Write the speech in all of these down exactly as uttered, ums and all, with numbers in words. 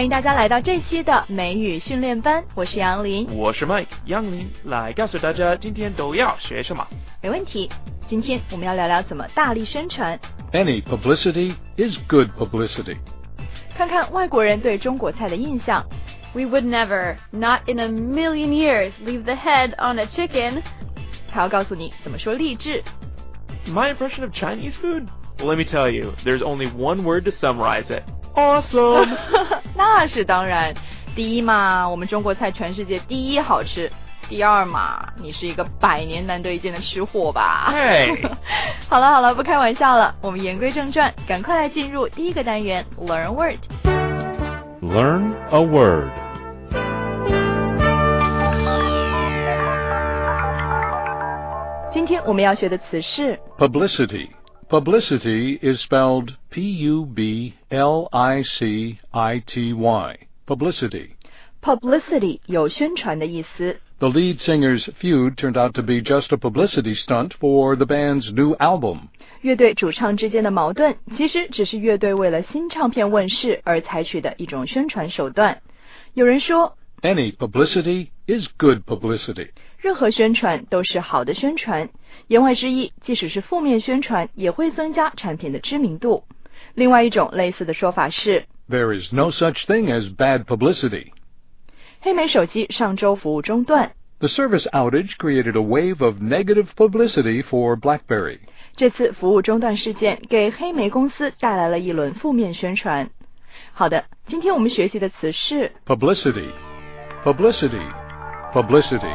欢迎大家来到这期的美语训练班，我是杨林， 我是 Mike， 杨林来告诉大家今天都要学什么。 没问题，今天我们要聊聊怎么大力宣传。 Any publicity is good publicity. 看看外国人对中国菜的印象。 We would never, not in a million years, leave the head on a chicken. 他要告诉你怎么说励志。 My impression of Chinese food? Well, let me tell you, there's only one word to summarize it. Awesome! 那是当然，第一嘛，我们中国菜全世界第一好吃。第二嘛，你是一个百年难得一见的吃货吧。 Hey. 好了好了，不开玩笑了，我们言归正传，赶快来进入第一个单元 Learn a Word。 Learn a word. 今天我们要学的词是 Publicity. Publicity is spelled P U B L I C I T Y. Publicity. Publicity 有宣传的意思。 The lead singer's feud turned out to be just a publicity stunt for the band's new album. 乐队主唱之间的矛盾其实只是乐队为了新唱片问世而采取的一种宣传手段。有人说 Any publicity is good publicity. 任何宣传都是好的宣传，言外之意，即使是负面宣传也会增加产品的知名度。另外一种类似的说法是 There is no such thing as bad publicity. 黑莓手机上周服务中断， The service outage created a wave of negative publicity for BlackBerry. 这次服务中断事件给黑莓公司带来了一轮负面宣传。好的，今天我们学习的词是 Publicity. Publicity. Publicity.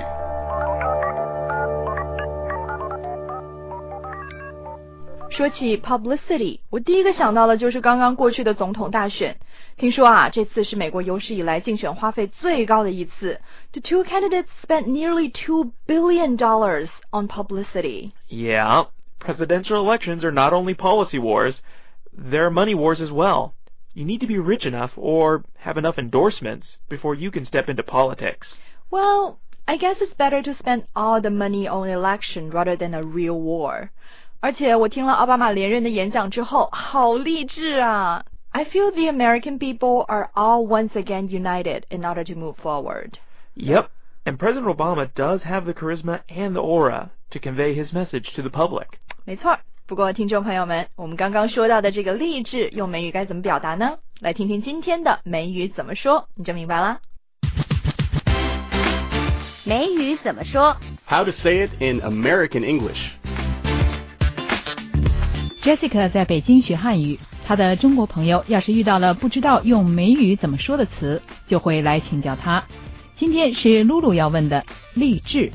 说起 publicity， 我第一个想到的就是刚刚过去的总统大选。听说啊，这次是美国有史以来竞选花费最高的一次。The two candidates spent nearly two billion dollars on publicity. Yeah, presidential elections are not only policy wars, they're money wars as well. You need to be rich enough or have enough endorsements before you can step into politics. Well, I guess it's better to spend all the money on election rather than a real war. 而且我听了奥巴马连任的演讲之后，好励志啊！ I feel the American people are all once again united in order to move forward. Yep, and President Obama does have the charisma and the aura to convey his message to the public. 没错，不过听众朋友们，我们刚刚说到的这个励志用美语该怎么表达呢？来听听今天的美语怎么说，你就明白了。 美语怎么说 How to say it in American English. Jessica 在北京学汉语，她的中国朋友要是遇到了不知道用美语怎么说的词，就会来请教她。今天是露露要问的励志。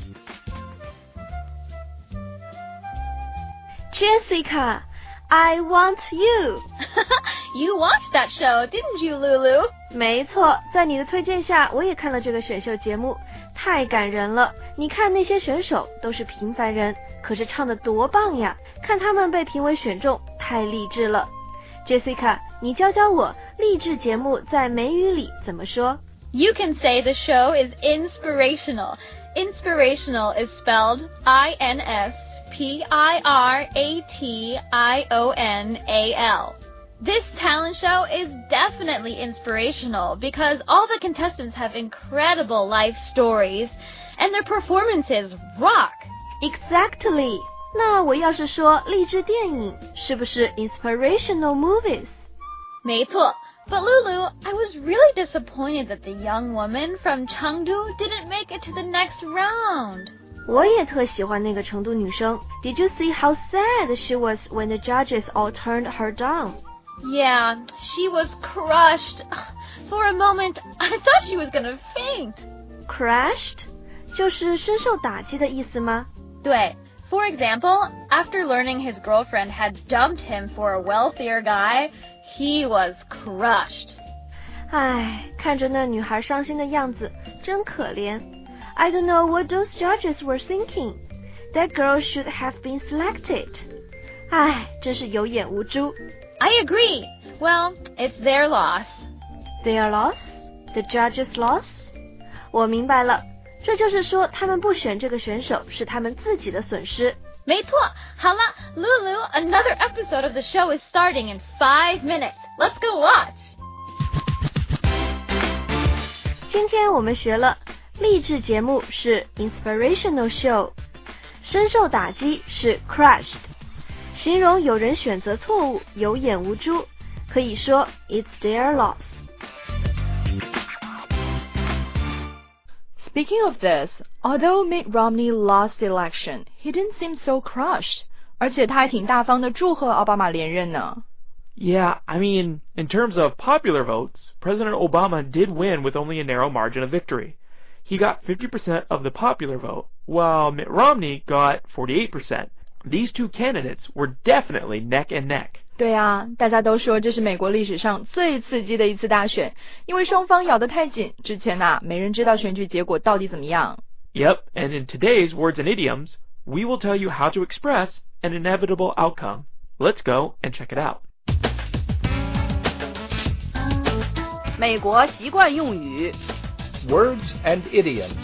Jessica, I want you. You watched that show, didn't you, Lulu? 没错，在你的推荐下，我也看了这个选秀节目，太感人了。你看那些选手都是平凡人，可是唱得多棒呀！看他们被评委选中，太励志了。Jessica, 你教教我励志节目在美语里怎么说？ You can say the show is inspirational. Inspirational is spelled I N S P I R A T I O N A L. This talent show is definitely inspirational because all the contestants have incredible life stories and their performances rock. Exactly. 那我要是说励志电影，是不是 inspirational movies? 没错。But Lulu, I was really disappointed that the young woman from Chengdu didn't make it to the next round. 我也特喜欢那个成都女生。Did you see how sad she was when the judges all turned her down? Yeah, she was crushed. For a moment, I thought she was gonna faint. Crushed? 就是深受打击的意思吗？ 对。For example, after learning his girlfriend had dumped him for a wealthier guy, he was crushed. 唉，看着那女孩伤心的样子，真可怜。I don't know what those judges were thinking. That girl should have been selected. 唉，真是有眼无珠。 I agree. Well, it's their loss. Their loss? The judges' loss? 我明白了。这就是说他们不选这个选手是他们自己的损失。 没错，好了 Lulu, another episode of the show is starting in five minutes. Let's go watch. 今天我们学了励志节目是 inspirational show， 深受打击是 crushed， 形容有人选择错误有眼无珠，可以说 it's their loss。 Speaking of this, although Mitt Romney lost the election, he didn't seem so crushed. 而且他还挺大方的祝贺奥巴马连任呢。 Yeah, I mean, in terms of popular votes, President Obama did win with only a narrow margin of victory. He got fifty percent of the popular vote, while Mitt Romney got forty-eight percent. These two candidates were definitely neck and neck. 对啊，大家都说这是美国历史上最刺激的一次大选，因为双方咬得太紧，之前啊，没人知道选举结果到底怎么样。 Yep, and in today's Words and Idioms, we will tell you how to express an inevitable outcome. Let's go and check it out. 美国习惯用语 Words and Idioms。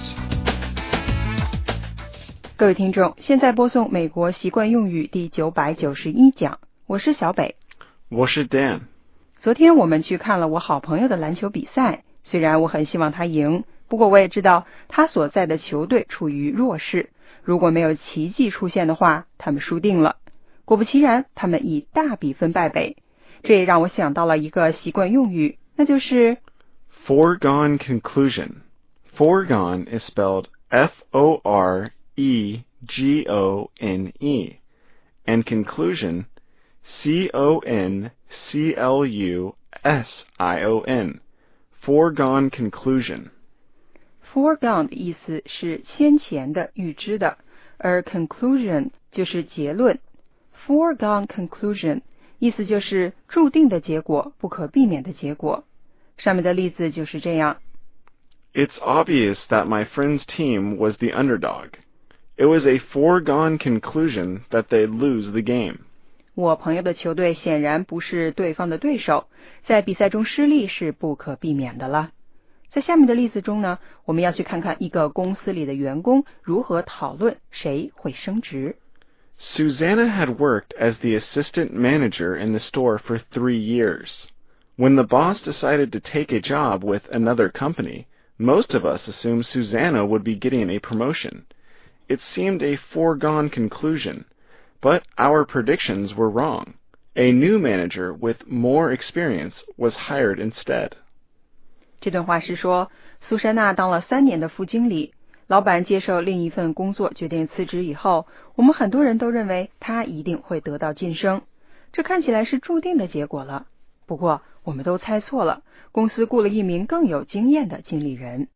各位听众，现在播送美国习惯用语第九百九十一讲，我是小北， 我是 Dan。 昨天我们去看了我好朋友的篮球比赛，虽然我很希望他赢，不过我也知道他所在的球队处于弱势，如果没有奇迹出现的话，他们输定了。果不其然，他们以大比分败北，这也让我想到了一个习惯用语，那就是 Foregone conclusion. Foregone is spelled F O R E G O N E, and conclusion C O N C L U S I O N. Foregone conclusion. Foregone 的意思是先前的、预知的，而 conclusion 就是结论。Foregone conclusion 意思就是注定的结果，不可避免的结果。上面的例子就是这样。 It's obvious that my friend's team was the underdog. It was a foregone conclusion that they'd lose the game. 我朋友的球队显然不是对方的对手，在比赛中失利是不可避免的了。在下面的例子中呢，我们要去看看一个公司里的员工如何讨论谁会升职。 Susanna had worked as the assistant manager in the store for three years. When the boss decided to take a job with another company, most of us assumed Susanna would be getting a promotion. It seemed a foregone conclusion, but our predictions were wrong. A new manager with more experience was hired instead. 这段话是说，苏珊娜当了三年的副经理，老板接受另一份工作决定辞职以后，我们很多人都认为他一定会得到晋升，这看起来是注定的结果了。不过我们都猜错了，公司雇了一名更有经验的经理人。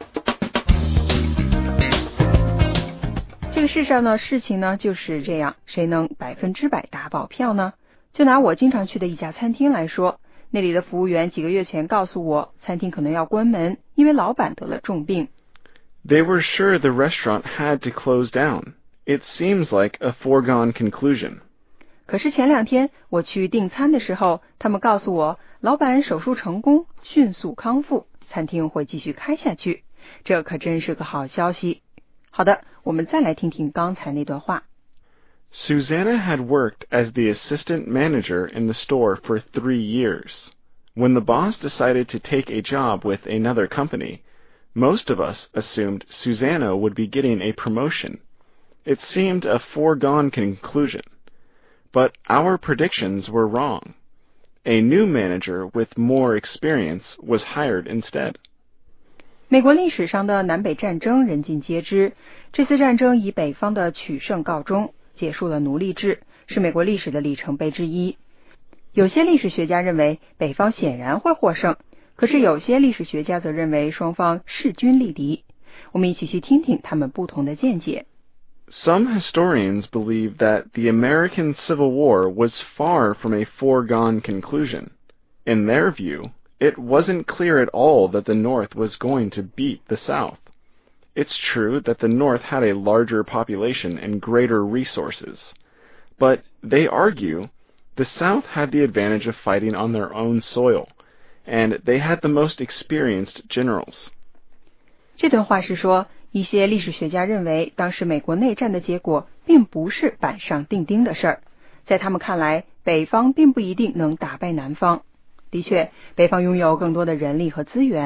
这个世上呢，事情呢就是这样，谁能百分之百打保票呢？就拿我经常去的一家餐厅来说，那里的服务员几个月前告诉我，餐厅可能要关门，因为老板得了重病。 They were sure the restaurant had to close down. It seems like a foregone conclusion. 可是前两天我去订餐的时候，他们告诉我，老板手术成功，迅速康复，餐厅会继续开下去，这可真是个好消息。好的，我们再来听听刚才那段话。 Susanna had worked as the assistant manager in the store for three years. When the boss decided to take a job with another company, most of us assumed Susanna would be getting a promotion. It seemed a foregone conclusion, but our predictions were wrong. A new manager with more experience was hired instead. 美国历史上的南北战争人尽皆知，这次战争以北方的取胜告终，结束了奴隶制，是美国历史的里程碑之一。有些历史学家认为北方显然会获胜，可是有些历史学家则认为双方势均力敌。我们一起去听听他们不同的见解。 Some historians believe that the American Civil War was far from a foregone conclusion. In their view, it wasn't clear at all that the North was going to beat the South. It's true that the North had a larger population and greater resources, but they argue the South had the advantage of fighting on their own soil, and they had the most experienced generals. 这段话是说，一些历史学家认为当时美国内战的结果并不是板上钉钉的事儿，在他们看来，北方并不一定能打败南方。的确，北方拥有更多的人力和资源，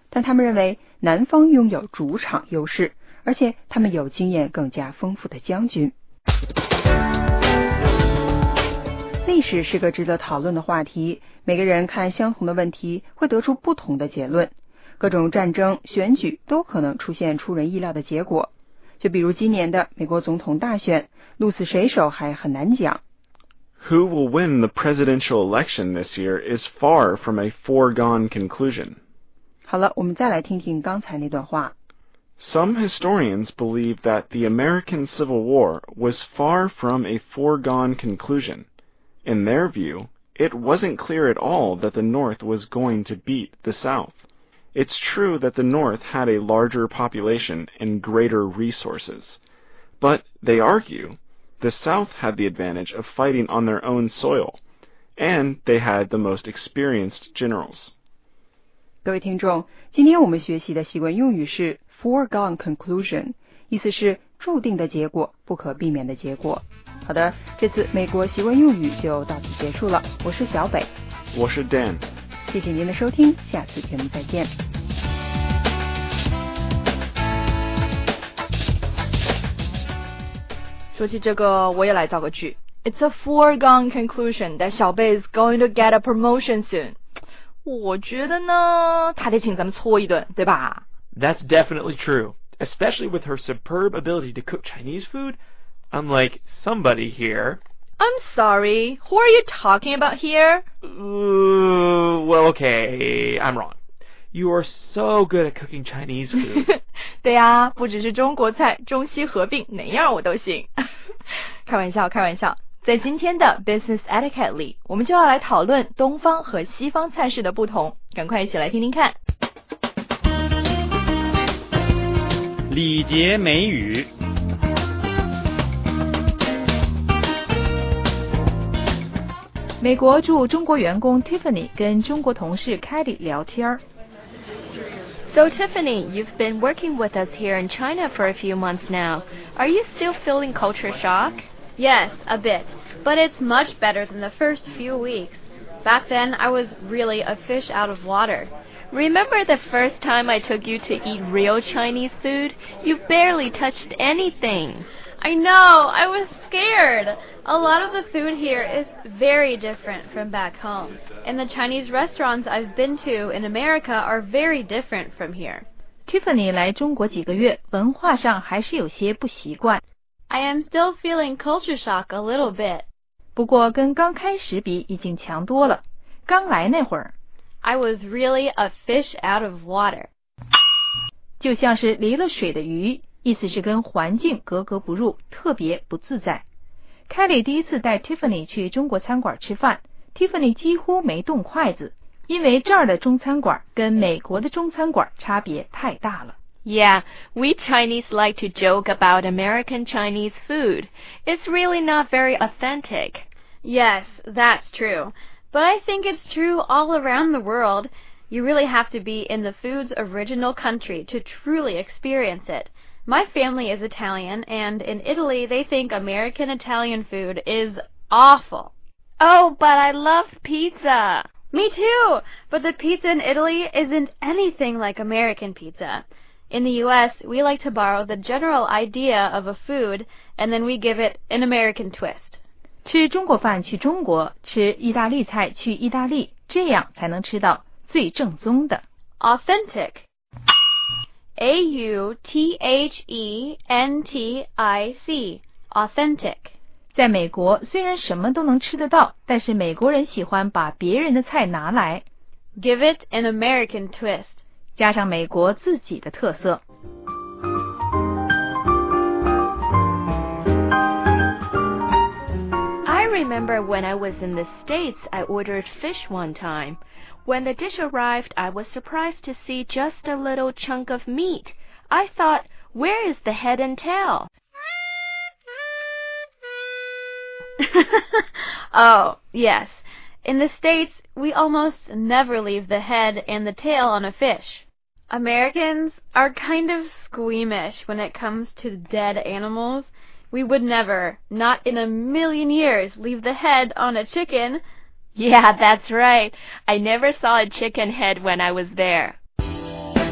但他们认为南方拥有主场优势，而且他们有经验更加丰富的将军。历史是个值得讨论的话题，每个人看相同的问题会得出不同的结论。各种战争、选举都可能出现出人意料的结果。就比如今年的美国总统大选，鹿死谁手还很难讲。 Who will win the presidential election this year is far from a foregone conclusion. 好了，我们再来听听刚才那段话。 Some historians believe that the American Civil War was far from a foregone conclusion. In their view, it wasn't clear at all that the North was going to beat the South. It's true that the North had a larger population and greater resources. But, they argue, the South had the advantage of fighting on their own soil, and they had the most experienced generals. 各位听众，今天我们学习的习惯用语是 foregone conclusion， 意思是注定的结果，不可避免的结果。好的，这次美国习惯用语就到此结束了。我是小北， 我是 Dan。 谢谢您的收听，下次节目再见。 说起这个，我也来造个句。It's a foregone conclusion that 小贝 is going to get a promotion soon. 我觉得呢，他得请咱们搓一顿，对吧？ That's definitely true, especially with her superb ability to cook Chinese food, unlike somebody here. I'm sorry, who are you talking about here? Uh, well, okay, I'm wrong. You are so good at cooking Chinese food. 对啊，不只是中国菜，中西合并，哪样我都行。开玩笑，开玩笑。在今天的 Business Etiquette 里，我们就要来讨论东方和西方菜式的不同。赶快一起来听听看。 礼节美语。 美国驻中国员工 Tiffany 跟中国同事 Kelly 聊天。 So Tiffany, you've been working with us here in China for a few months now. Are you still feeling culture shock? Yes, a bit, but it's much better than the first few weeks. Back then, I was really a fish out of water. Remember the first time I took you to eat real Chinese food? You barely touched anything. I know, I was scared. A lot of the food here is very different from back home, and the Chinese restaurants I've been to in America are very different from here. Tiffany 来中国几个月，文化上还是有些不习惯。 I am still feeling culture shock a little bit. 不过跟刚开始比已经强多了。刚来那会儿 I was really a fish out of water. 就像是离了水的鱼，意思是跟环境格格不入，特别不自在。Kelly 第一次带 Tiffany 去中国餐馆吃饭， Tiffany 几乎没动筷子，因为这儿的中餐馆跟美国的中餐馆差别太大了。 Yeah, we Chinese like to joke about American Chinese food. It's really not very authentic. Yes, that's true. But I think it's true all around the world. You really have to be in the food's original country to truly experience it. My family is Italian, and in Italy they think American Italian food is awful. Oh, but I love pizza. Me too, but the pizza in Italy isn't anything like American pizza. In the U S, we like to borrow the general idea of a food, and then we give it an American twist. 吃中国饭去中国，吃意大利菜去意大利，这样才能吃到最正宗的。 Authentic. A U T H E N T I C. Authentic. 在美国，虽然什么都能吃得到，但是美国人喜欢把别人的菜拿来 Give it an American twist. 加上美国自己的特色。 I remember when I was in the States, I ordered fish one time. When the dish arrived, I was surprised to see just a little chunk of meat. I thought, where is the head and tail? Oh, yes. In the States, we almost never leave the head and the tail on a fish. Americans are kind of squeamish when it comes to dead animals. We would never, not in a million years, leave the head on a chicken. Yeah, that's right. I never saw a chicken head when I was there.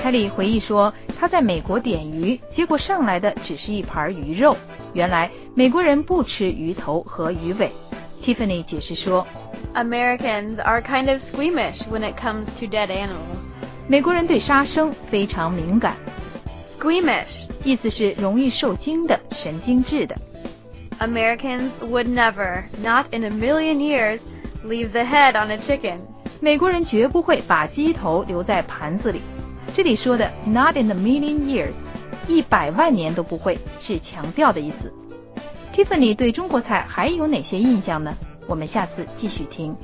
凯里回忆说，他在美国点鱼，结果上来的只是一盘鱼肉。原来美国人不吃鱼头和鱼尾。Tiffany 解释说 Americans are kind of squeamish when it comes to dead animals. 美国人对杀生非常敏感。 Squeamish 意思是容易受惊的，神经质的。 Americans would never, not in a million years, leave the head on a chicken. 美国人绝不会把鸡头留在盘子里。这里说的 not in a million years 一百万年都不会，是强调的意思。Tiffany 对中国菜还有哪些印象呢？我们下次继续听。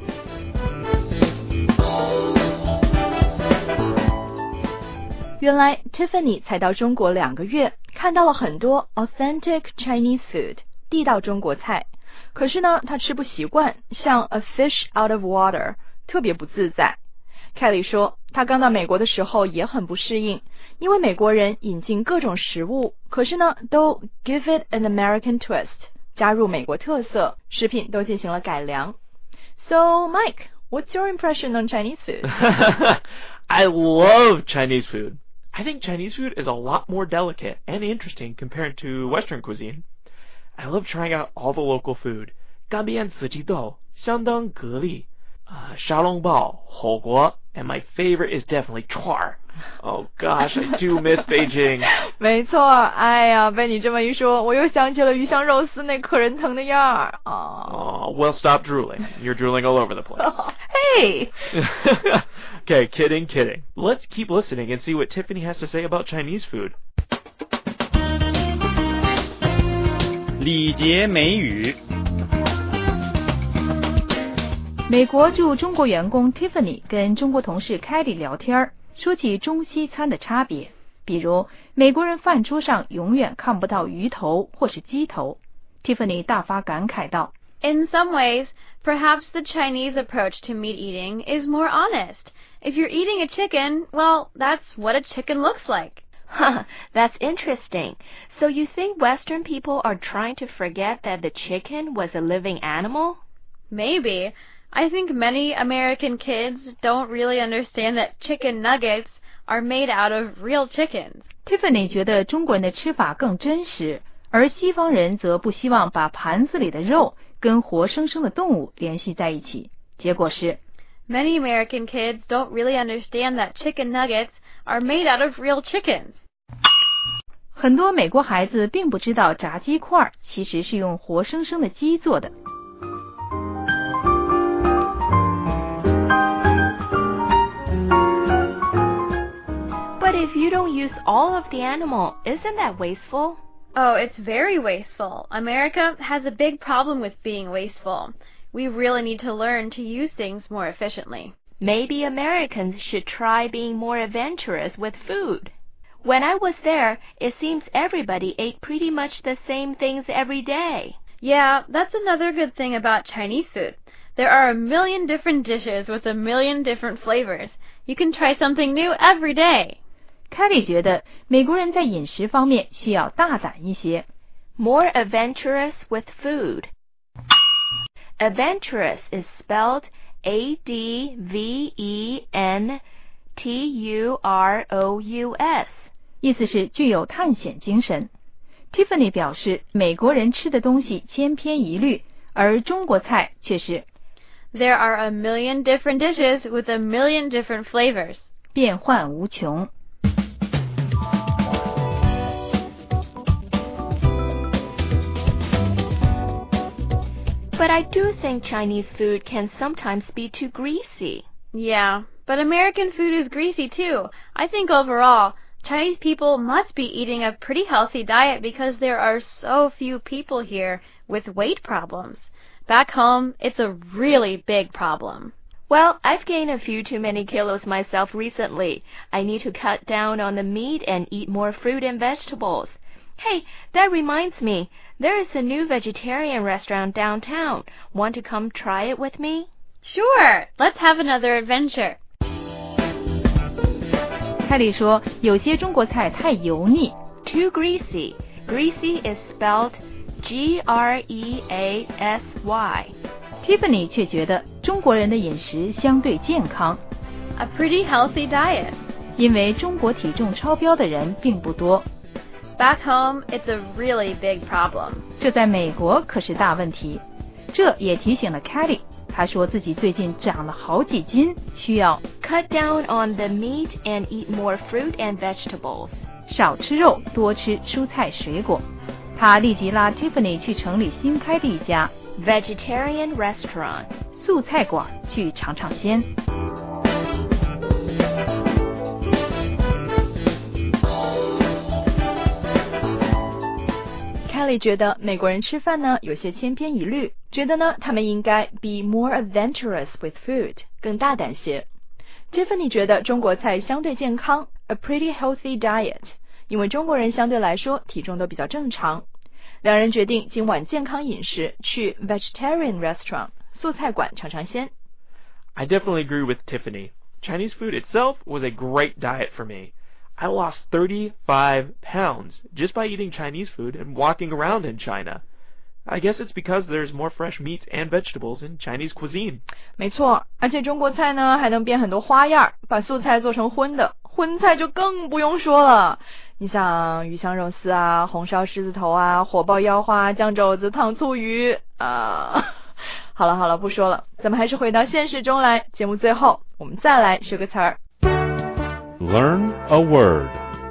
原来 Tiffany 才到中国两个月，看到了很多 authentic Chinese food 地道中国菜，可是呢她吃不习惯，像 a fish out of water 特别不自在。凯里说她刚到美国的时候也很不适应，因为美国人引进各种食物，可是呢都 give it an American twist 加入美国特色，食品都进行了改良。 So Mike, what's your impression on Chinese food? I love Chinese food. I think Chinese food is a lot more delicate and interesting compared to Western cuisine. I love trying out all the local food. 干煸四季豆，相当蛤蜊，uh, 沙龙包，火锅, and my favorite is definitely 串儿。Oh gosh, I do miss Beijing. 没错，哎呀，被你这么一说，我又想起了鱼香肉丝那可人疼的样儿。 Oh, oh, well, stop drooling. You're drooling all over the place. Hey! Okay, kidding, kidding. Let's keep listening and see what Tiffany has to say about Chinese food. 礼节美语。 美国驻中国员工 Tiffany 跟中国同事 Kelly 聊天，说起中西餐的差别，比如美国人饭桌上永远看不到鱼头或是鸡头。Tiffany 大发感慨道 In some ways, perhaps the Chinese approach to meat eating is more honest. If you're eating a chicken, well, that's what a chicken looks like. Huh, that's interesting. So you think Western people are trying to forget that the chicken was a living animal? Maybe. I think many American kids don't really understand that chicken nuggets are made out of real chickens. Tiffany 觉得中国人的吃法更真实，而西方人则不希望把盘子里的肉跟活生生的动物联系在一起。结果是 Many American kids don't really understand that chicken nuggets are made out of real chickens. 很多美国孩子并不知道炸鸡块其实是用活生生的鸡做的。 But if you don't use all of the animal, isn't that wasteful? Oh, it's very wasteful. America has a big problem with being wasteful. We really need to learn to use things more efficiently. Maybe Americans should try being more adventurous with food. When I was there, it seems everybody ate pretty much the same things every day. Yeah, that's another good thing about Chinese food. There are a million different dishes with a million different flavors. You can try something new every day. 凯里觉得美国人在饮食方面需要大胆一些。 More adventurous with food. Adventurous is spelled A D V E N T U R O U S. 意思是具有探险精神。Tiffany 表示，美国人吃的东西千篇一律，而中国菜却是 There are a million different dishes with a million different flavors. 变幻无穷。 But I do think Chinese food can sometimes be too greasy. Yeah, but American food is greasy too. I think overall, Chinese people must be eating a pretty healthy diet because there are so few people here with weight problems. Back home, it's a really big problem. Well, I've gained a few too many kilos myself recently. I need to cut down on the meat and eat more fruit and vegetables. Hey, that reminds me, there is a new vegetarian restaurant downtown. Want to come try it with me? Sure, let's have another adventure. 凯里说，有些中国菜太油腻 Too greasy. Greasy is spelled G R E A S Y. Tiffany 却觉得中国人的饮食相对健康。 A pretty healthy diet. 因为中国体重超标的人并不多。 Back home, it's a really big problem. 这在美国可是大问题。这也提醒了 Kelly， 她说自己最近长了好几斤，需要 cut down on the meat and eat more fruit and vegetables. 少吃肉，多吃蔬菜水果。她立即拉 Tiffany 去城里新开的一家 vegetarian restaurant 素菜馆去尝尝鲜。 Kelly 觉得美国人吃饭呢有些千篇一律，觉得呢他们应该 be more adventurous with food， 更大胆些。Tiffany 觉得中国菜相对健康 a pretty healthy diet， 因为中国人相对来说体重都比较正常。两人决定今晚健康饮食，去 vegetarian restaurant 素菜馆尝尝鲜。 I definitely agree with Tiffany. Chinese food itself was a great diet for me.I lost thirty-five pounds just by eating Chinese food and walking around in China. I guess it's because there's more fresh meats and vegetables in Chinese cuisine. 没错，而且中国菜呢还能变很多花样，把素菜做成荤的，荤菜就更不用说了。你像鱼香肉丝啊，红烧狮子头啊，火爆腰花，酱肘子，糖醋鱼啊。好了好了，不说了，咱们还是回到现实中来。节目最后，我们再来学个词儿。 Learn a word.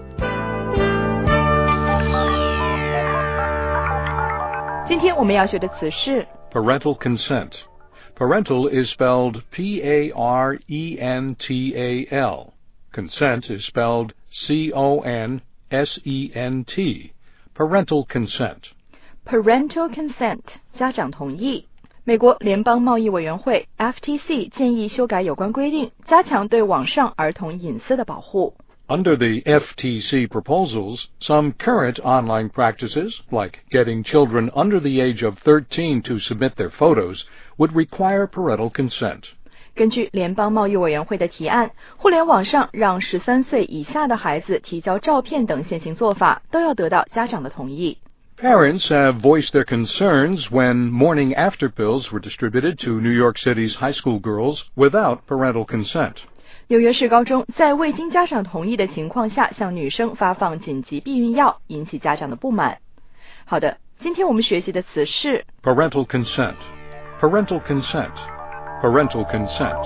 今天我们要学的词是 Parental consent. Parental is spelled P A R E N T A L. Consent is spelled C O N S E N T. Parental consent. Parental consent 家长同意。美国联邦贸易委员会 F T C 建议修改有关规定，加强对网上儿童隐私的保护。 Under the F T C proposals, some current online practices, like getting children under the age of thirteen to submit their photos, would require parental consent. 根据联邦贸易委员会的提案，互联网上让十三岁以下的孩子提交照片等现行做法，都要得到家长的同意。 Parents have voiced their concerns when morning after pills were distributed to New York City's high school girls without parental consent. 纽约市高中在未经家长同意的情况下向女生发放紧急避孕药，引起家长的不满。好的，今天我们学习的词是 parental consent. Parental consent. Parental consent.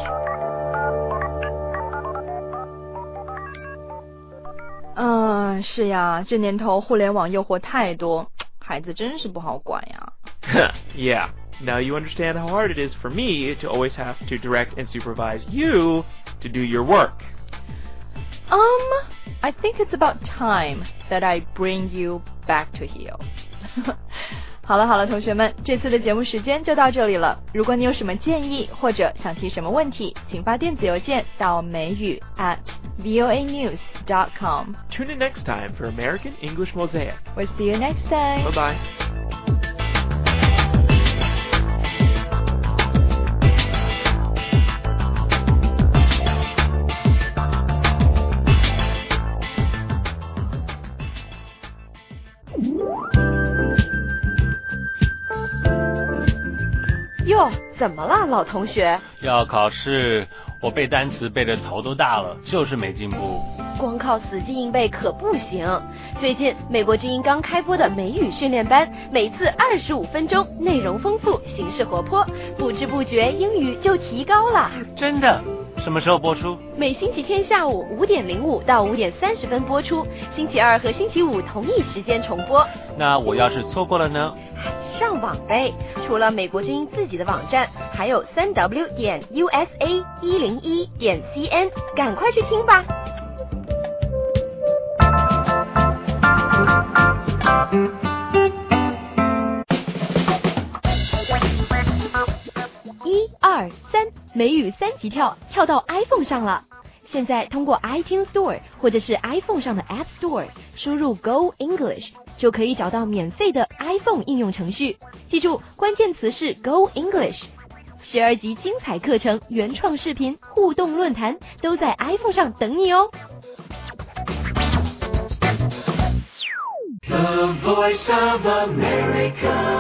嗯，是呀，这年头互联网诱惑太多，孩子真是不好管呀。 Yeah. Now you understand how hard it is for me to always have to direct and supervise you to do your work. Um, I think it's about time that I bring you back to heel. 好了好了，同学们，这次的节目时间就到这里了。如果你有什么建议或者想提什么问题，请发电子邮件到美语 at voa news dot com. Tune in next time for American English Mosaic. We'll see you next time. Bye-bye. Yo, 哟，怎么了，老同学？ 要考试，我背单词背得头都大了，就是没进步。 光靠死记硬背可不行。最近美国之音刚开播的美语训练班，每次二十五分钟，内容丰富，形式活泼，不知不觉英语就提高了。 真的？什么时候播出？ 每星期天下午五点零五到五点三十分播出，星期二和星期五同一时间重播。 那我要是错过了呢？ 上网呗，除了美国之音自己的网站，还有三 w 点 u s a 一零一点 c n， 赶快去听吧。一二三，美语三级跳，跳到 iPhone 上了。现在通过 iTunes Store 或者是 iPhone 上的 App Store 输入 Go English， 就可以找到免费的 iPhone 应用程序。记住，关键词是 Go English。十二集精彩课程、原创视频、互动论坛都在 iPhone 上等你哦。 The Voice of America